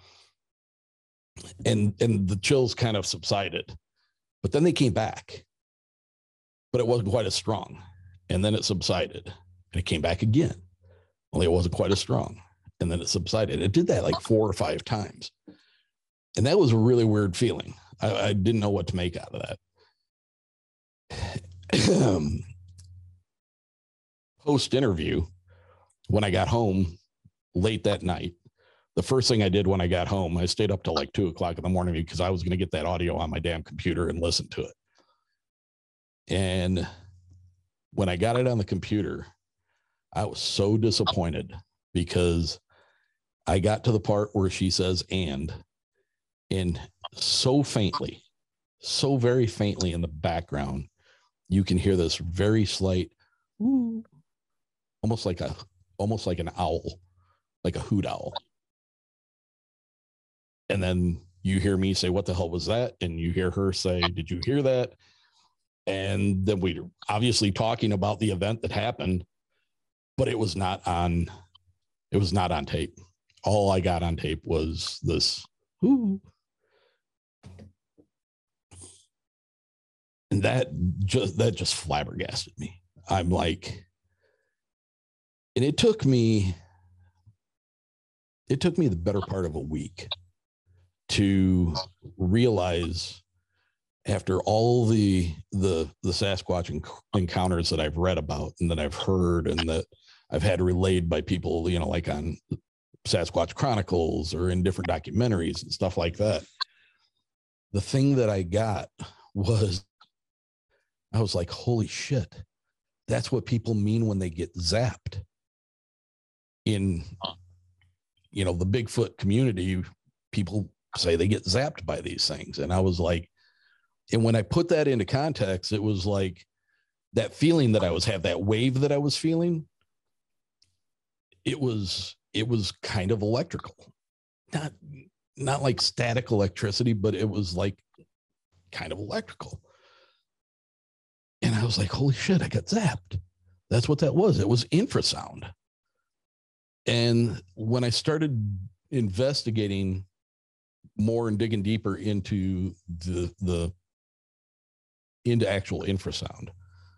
And the chills kind of subsided, but then they came back, but it wasn't quite as strong. And then it subsided and it came back again. Only it wasn't quite as strong. And then it subsided. It did that like 4 or 5 times. And that was a really weird feeling. I didn't know what to make out of that. Post interview, when I got home late that night, the first thing I did when I got home, I stayed up till like 2:00 in the morning because I was going to get that audio on my damn computer and listen to it. And when I got it on the computer, I was so disappointed because I got to the part where she says, and so faintly, so very faintly in the background, you can hear this very slight, ooh, almost like an owl, like a hoot owl. And then you hear me say, what the hell was that? And you hear her say, did you hear that? And then we were obviously talking about the event that happened, but it was not on tape. All I got on tape was this, ooh. And that just flabbergasted me. I'm like, and it took me the better part of a week to realize, after all the Sasquatch encounters that I've read about and that I've heard and that I've had relayed by people, like on Sasquatch Chronicles or in different documentaries and stuff like that, the thing that I got was, I was like, holy shit, that's what people mean when they get zapped. In, the Bigfoot community, people say they get zapped by these things. And I was like, and when I put that into context, it was like that feeling that I that wave that I was feeling, it was kind of electrical, not like static electricity, but it was like kind of electrical. And I was like, holy shit, I got zapped. That's what that was. It was infrasound. And when I started investigating more and digging deeper into into actual infrasound,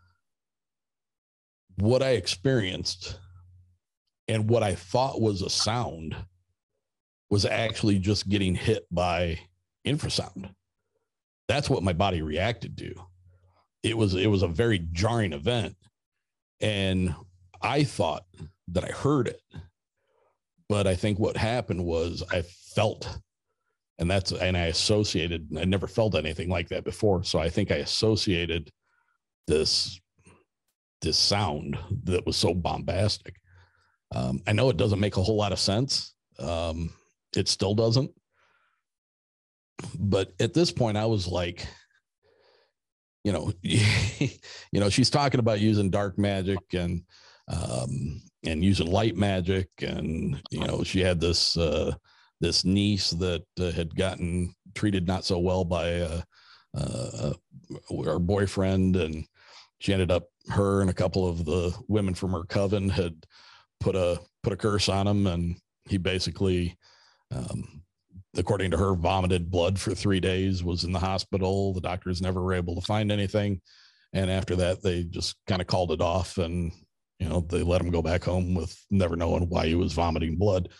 what I experienced and what I thought was a sound was actually just getting hit by infrasound. That's what my body reacted to. It was a very jarring event. And I thought that I heard it, but I think what happened was I felt, and I associated, I never felt anything like that before. So I think I associated this sound that was so bombastic. I know it doesn't make a whole lot of sense. It still doesn't. But at this point I was like, she's talking about using dark magic and using light magic. And, she had this this niece that had gotten treated not so well by our boyfriend, and she ended up, her and a couple of the women from her coven had put a curse on him, and he basically, according to her, vomited blood for 3 days, was in the hospital. The doctors never were able to find anything, and after that they just kind of called it off, and they let him go back home with never knowing why he was vomiting blood.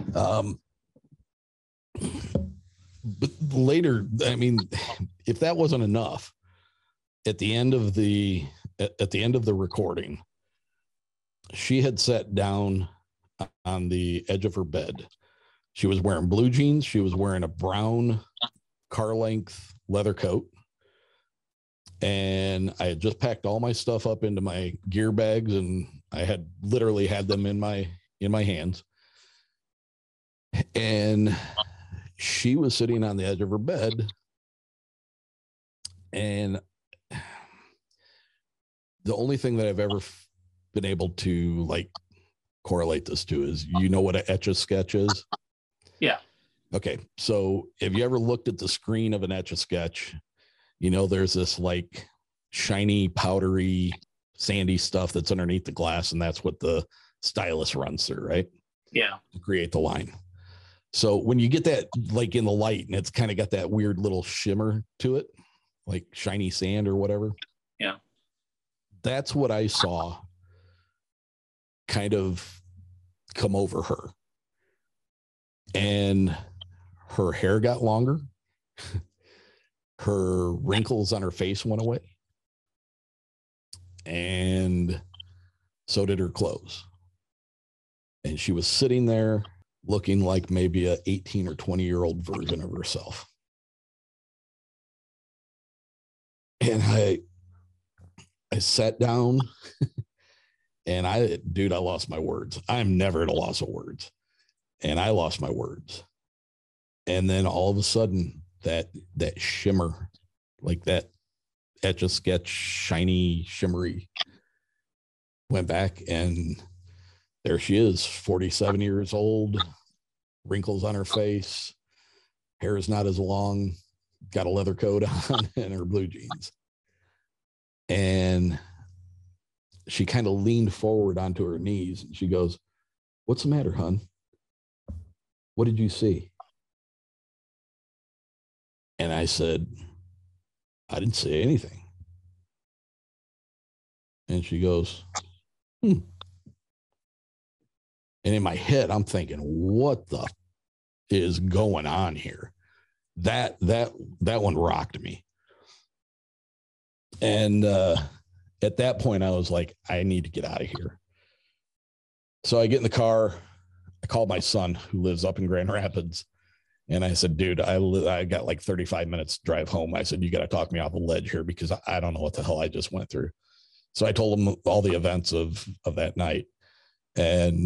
But later, I mean, if that wasn't enough, at the end of the recording, she had sat down on the edge of her bed. She was wearing blue jeans. She was wearing a brown car length leather coat. And I had just packed all my stuff up into my gear bags, and I had literally had them in my hands. And she was sitting on the edge of her bed, and the only thing that I've ever been able to correlate this to is, what an Etch-a-Sketch is? Yeah. Okay. So have you ever looked at the screen of an Etch-a-Sketch? There's this shiny, powdery, sandy stuff that's underneath the glass, and that's what the stylus runs through, right? Yeah. To create the line. So when you get that in the light, and it's kind of got that weird little shimmer to it, like shiny sand or whatever. Yeah. That's what I saw kind of come over her. And her hair got longer. Her wrinkles on her face went away. And so did her clothes. And she was sitting there looking like maybe a 18 or 20-year-old version of herself. And I sat down and I lost my words. I'm never at a loss of words. And I lost my words. And then all of a sudden that shimmer, like that Etch-a-Sketch, shiny, shimmery, went back, and there she is, 47 years old, wrinkles on her face, hair is not as long, got a leather coat on, and her blue jeans. And she kind of leaned forward onto her knees, and she goes, "What's the matter, hon? What did you see?" And I said, "I didn't see anything." And she goes, And in my head, I'm thinking, what the is going on here? That one rocked me. And at that point, I was like, I need to get out of here. So I get in the car. I called my son, who lives up in Grand Rapids. And I said, "Dude, I got like 35 minutes to drive home." I said, "You got to talk me off the ledge here, because I don't know what the hell I just went through." So I told him all the events of that night. And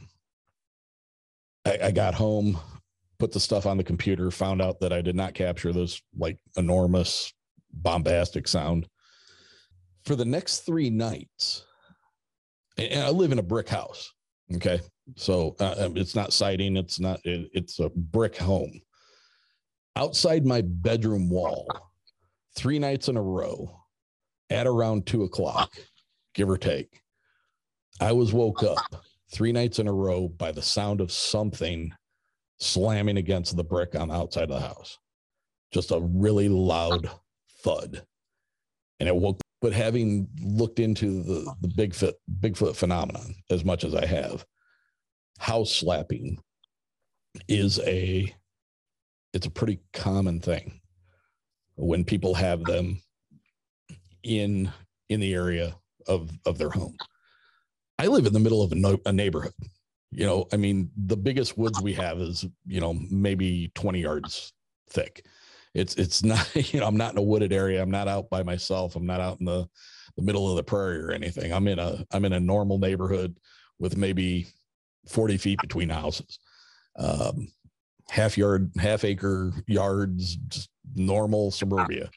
I got home, put the stuff on the computer, found out that I did not capture this enormous, bombastic sound. For the next 3 nights, and I live in a brick house. Okay. So it's not siding. It's a brick home. Outside my bedroom wall, 3 nights in a row, at around 2:00, give or take, I was woke up 3 nights in a row by the sound of something slamming against the brick on the outside of the house. Just a really loud thud. And it woke. But having looked into the Bigfoot phenomenon as much as I have, house slapping is it's a pretty common thing when people have them in the area of their home. I live in the middle of a neighborhood. I mean, the biggest woods we have is, maybe 20 yards thick. It's not, I'm not in a wooded area. I'm not out by myself. I'm not out in the middle of the prairie or anything. I'm in a normal neighborhood with maybe 40 feet between houses. Half acre yards, just normal suburbia.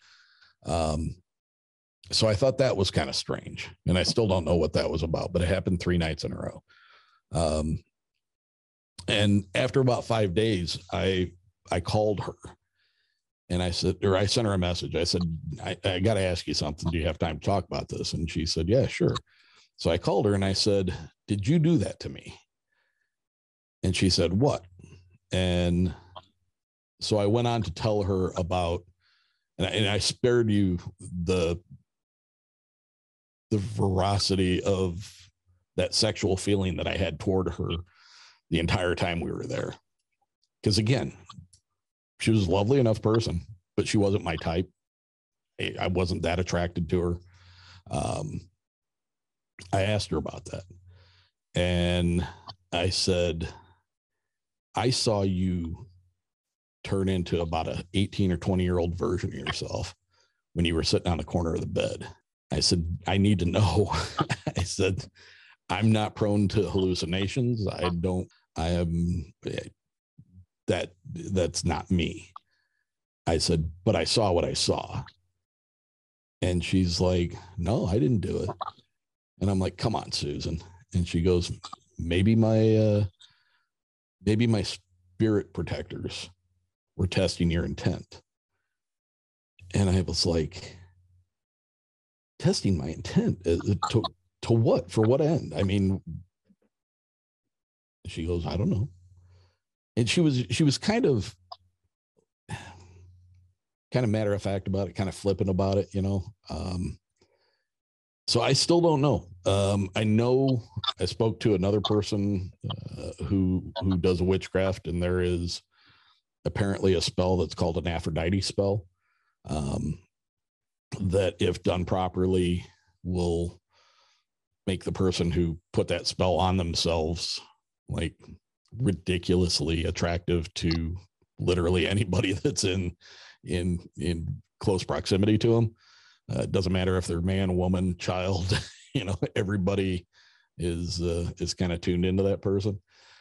So I thought that was kind of strange, and I still don't know what that was about, but it happened 3 nights in a row. And after about 5 days, I called her and I sent her a message. I said, I got to ask you something. Do you have time to talk about this? And she said, yeah, sure. So I called her and I said, did you do that to me? And she said, what? And so I went on to tell her about, and I spared you the veracity of that sexual feeling that I had toward her the entire time we were there. Because again, she was a lovely enough person, but she wasn't my type. I wasn't that attracted to her. I asked her about that. And I said, I saw you turn into about an 18 or 20-year-old version of yourself when you were sitting on the corner of the bed. I said, I need to know. I said, I'm not prone to hallucinations. That's not me. I said, but I saw what I saw. And she's like, no, I didn't do it. And I'm like, come on, Susan. And she goes, maybe my spirit protectors were testing your intent. And I was like, testing my intent to what? For what end? I mean, she goes, I don't know. And she was kind of matter of fact about it, kind of flippant about it, you know. So I still don't know. I know I spoke to another person who does witchcraft, and there is apparently a spell that's called an Aphrodite spell that, if done properly, will make the person who put that spell on themselves like ridiculously attractive to literally anybody that's in close proximity to them. It doesn't matter if they're man, woman, child, you know, everybody is kind of tuned into that person.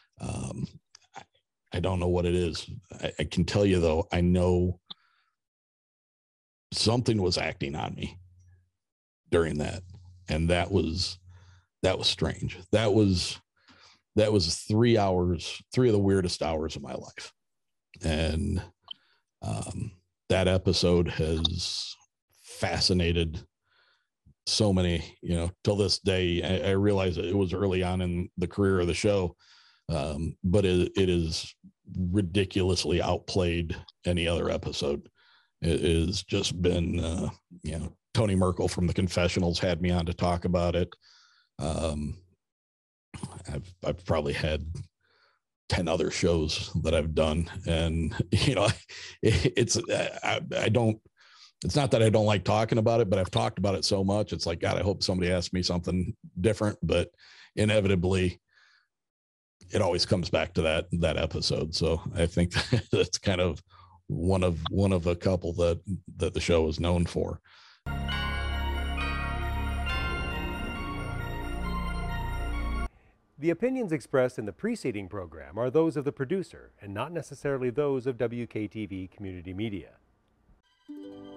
I don't know what it is. I can tell you though, I know something was acting on me during that. And that was strange. That was 3 hours, 3 of the weirdest hours of my life. And that episode has fascinated so many, you know, till this day. I realize it was early on in the career of the show, but it is ridiculously outplayed any other episode. It has just been, you know, Tony Merkel from the Confessionals had me on to talk about it. I've probably had 10 other shows that I've done, and you know, it's not that I don't like talking about it, but I've talked about it so much. It's like, God, I hope somebody asks me something different, but inevitably it always comes back to that episode. So I think that's kind of one of a couple that the show is known for. The opinions expressed in the preceding program are those of the producer and not necessarily those of WKTV Community Media.